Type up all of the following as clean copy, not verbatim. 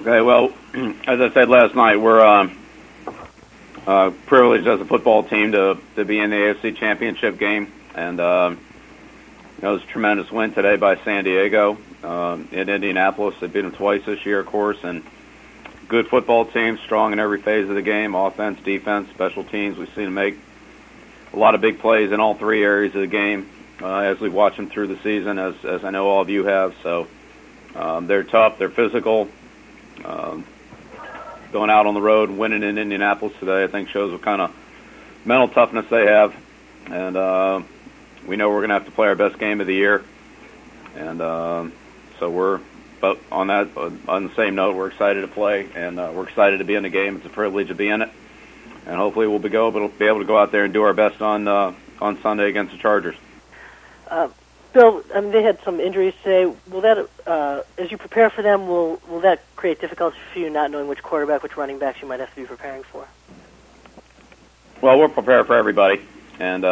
Okay, well, as I said last night, we're privileged as a football team to be in the AFC Championship game, and it was a tremendous win today by San Diego in Indianapolis. They beat them twice this year, of course, and good football team, strong in every phase of the game, offense, defense, special teams. We've seen them make a lot of big plays in all three areas of the game as we've watched them through the season, as I know all of you have. So they're tough, they're physical. Going out on the road and winning in Indianapolis today, I think, shows what kind of mental toughness they have. And we know we're going to have to play our best game of the year. And so we're, but on the same note, we're excited to play, and we're excited to be in the game. It's a privilege to be in it. And hopefully we'll be able to go out there and do our best on Sunday against the Chargers. Bill, I mean, they had some injuries today. Will that, as you prepare for them, will that create difficulties for you, not knowing which quarterback, which running backs you might have to be preparing for? Well, we're prepared for everybody, and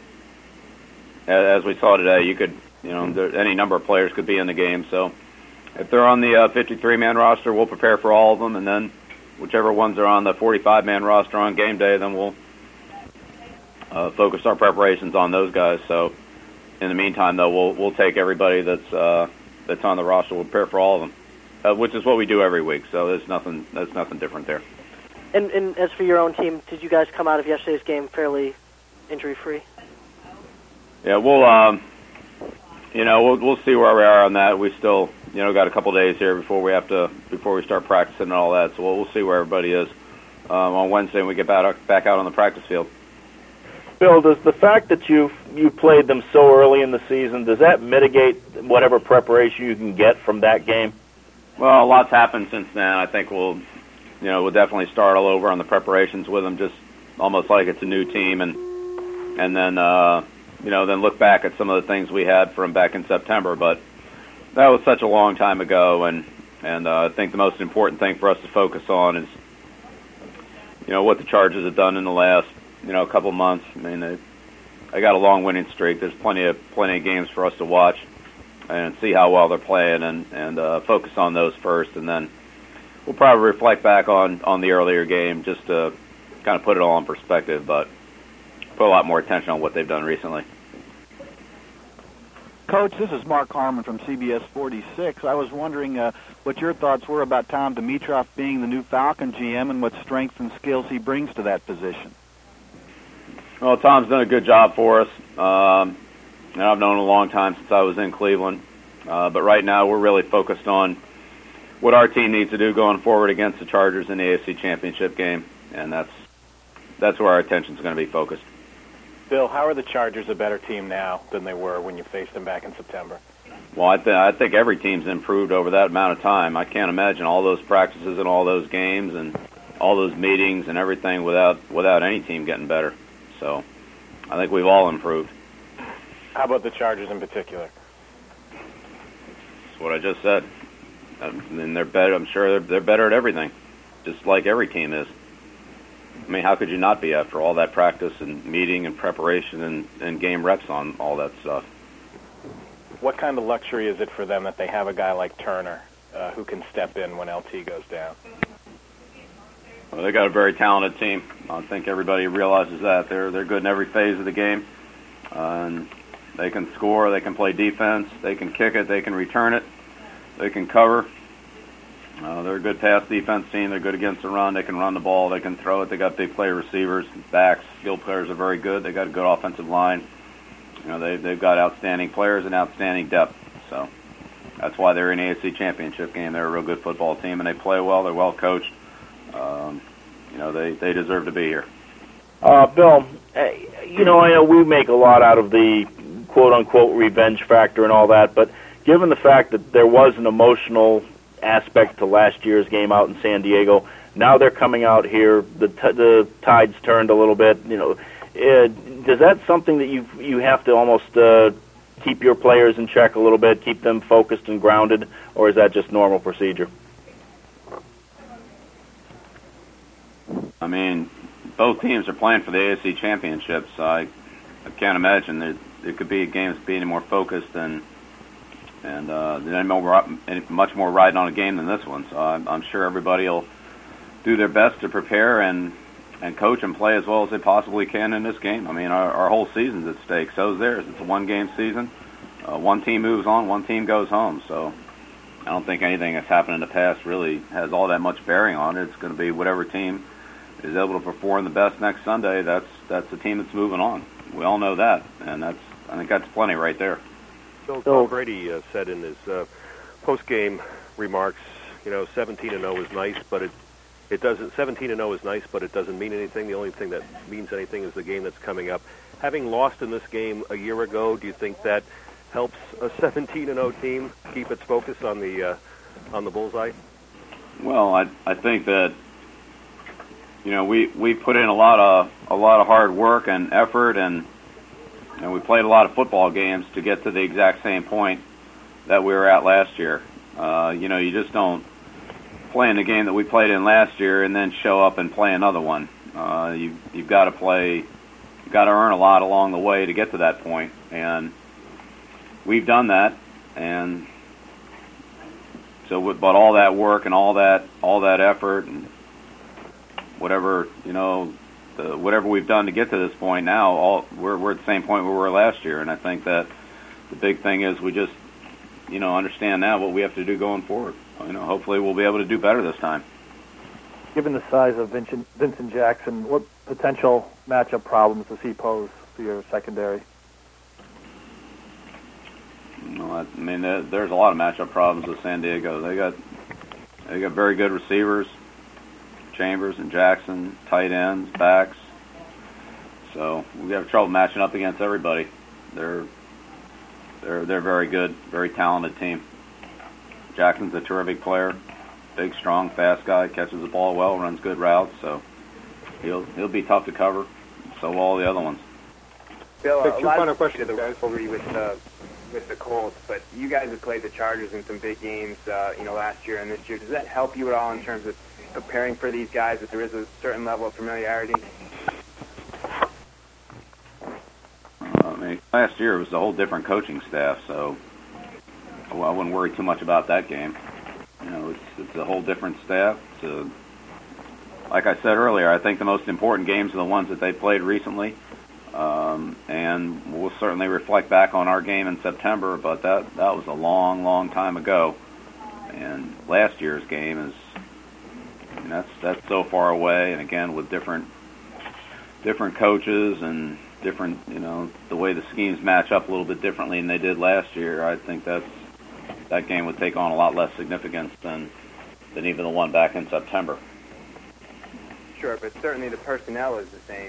as we saw today, any number of players could be in the game. So if they're on the 53-man roster, we'll prepare for all of them, and then whichever ones are on the 45-man roster on game day, then we'll focus our preparations on those guys. So in the meantime, though, we'll take everybody that's on the roster. We'll prepare for all of them, which is what we do every week. So there's nothing different there. And as for your own team, did you guys come out of yesterday's game fairly injury-free? Yeah, we'll see where we are on that. We still got a couple days here before we start practicing and all that. So we'll see where everybody is on Wednesday when we get back out on the practice field. Bill, does the fact that you played them so early in the season, does that mitigate whatever preparation you can get from that game? Well, a lot's happened since then. I think we'll definitely start all over on the preparations with them, just almost like it's a new team, and then then look back at some of the things we had from back in September. But that was such a long time ago, and I think the most important thing for us to focus on is what the Chargers have done in the last couple months. I mean, they got a long winning streak. There's plenty of games for us to watch and see how well they're playing, and focus on those first, and then we'll probably reflect back on the earlier game just to kind of put it all in perspective, but put a lot more attention on what they've done recently. Coach, this is Mark Harmon from CBS 46. I was wondering what your thoughts were about Tom Dimitroff being the new Falcon GM and what strengths and skills he brings to that position. Well, Tom's done a good job for us. And I've known him a long time since I was in Cleveland. But right now we're really focused on what our team needs to do going forward against the Chargers in the AFC Championship game, and that's where our attention is going to be focused. Bill, how are the Chargers a better team now than they were when you faced them back in September? Well, I think every team's improved over that amount of time. I can't imagine all those practices and all those games and all those meetings and everything without any team getting better. So I think we've all improved. How about the Chargers in particular? That's what I just said. And they're better. I'm sure they're better at everything, just like every team is. I mean, how could you not be after all that practice and meeting and preparation and game reps on all that stuff? What kind of luxury is it for them that they have a guy like Turner who can step in when LT goes down? Well, they got a very talented team. I think everybody realizes that. They're good in every phase of the game. And they can score, they can play defense, they can kick it, they can return it, they can cover. They're a good pass defense team. They're good against the run. They can run the ball. They can throw it. They got big play receivers, backs. Skill players are very good. They got a good offensive line. They've got outstanding players and outstanding depth. So that's why they're in the AFC Championship game. They're a real good football team, and they play well. They're well coached. They deserve to be here. Bill, I know we make a lot out of the quote-unquote revenge factor and all that, but given the fact that there was an emotional aspect to last year's game out in San Diego, now they're coming out here, the tide's turned a little bit, does that something that you have to almost keep your players in check a little bit, keep them focused and grounded, or is that just normal procedure? I mean, both teams are playing for the AFC Championship, so I can't imagine there could be games being more focused and and much more riding on a game than this one. So I'm sure everybody will do their best to prepare and coach and play as well as they possibly can in this game. I mean, our whole season's at stake. So is theirs. It's a one-game season. One team moves on, one team goes home. So I don't think anything that's happened in the past really has all that much bearing on it. It's going to be whatever team is able to perform the best next Sunday. That's the team that's moving on. We all know that, and I think that's plenty right there. So Tom Brady said in his post-game remarks, 17-0 is nice, but it doesn't. 17-0 is nice, but it doesn't mean anything. The only thing that means anything is the game that's coming up. Having lost in this game a year ago, do you think that helps a 17-0 team keep its focus on the bullseye? Well, I think that we put in a lot of hard work and effort, and we played a lot of football games to get to the exact same point that we were at last year. You just don't play in the game that we played in last year and then show up and play another one. You've got to play, you've got to earn a lot along the way to get to that point, and we've done that. And so, but all that work and all that effort and whatever whatever we've done to get to this point now, we're at the same point where we were last year. And I think that the big thing is we just understand now what we have to do going forward. Hopefully we'll be able to do better this time. Given the size of Vincent Jackson, what potential matchup problems does he pose to your secondary? I mean, there's a lot of matchup problems with San Diego. They got very good receivers, Chambers and Jackson, tight ends, backs. So we have trouble matching up against everybody. They're very good, very talented team. Jackson's a terrific player, big, strong, fast guy, catches the ball well, runs good routes. So he'll be tough to cover. So will all the other ones. Bill, a lot of questions the rivalry with the Colts, but you guys have played the Chargers in some big games, last year and this year. Does that help you at all in terms of preparing for these guys, that there is a certain level of familiarity? Last year it was a whole different coaching staff, so I wouldn't worry too much about that game. It's a whole different staff. Like I said earlier, I think the most important games are the ones that they played recently, and we'll certainly reflect back on our game in September, but that was a long, long time ago. And last year's game is that's so far away, and again with different coaches and different, the way the schemes match up a little bit differently than they did last year. I think that game would take on a lot less significance than even the one back in September. Sure, but certainly the personnel is the same.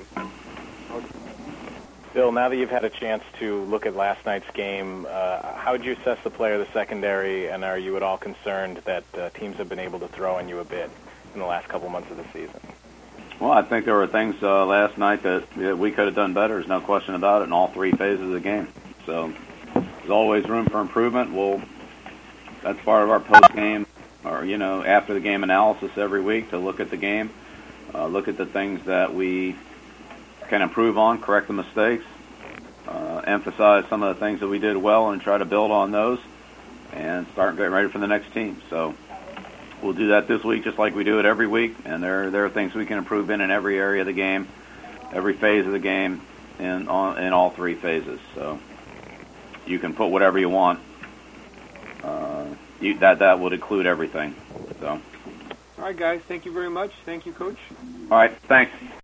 Bill, now that you've had a chance to look at last night's game, how would you assess the play of the secondary, and are you at all concerned that teams have been able to throw on you a bit in the last couple months of the season? Well, I think there were things last night that we could have done better. There's no question about it in all three phases of the game. So there's always room for improvement. That's part of our post-game or, after the game analysis every week to look at the game, look at the things that we can improve on, correct the mistakes, emphasize some of the things that we did well and try to build on those and start getting ready for the next team. So we'll do that this week just like we do it every week, and there are things we can improve in every area of the game, every phase of the game, in all three phases. So you can put whatever you want. That would include everything. So. All right, guys. Thank you very much. Thank you, Coach. All right. Thanks.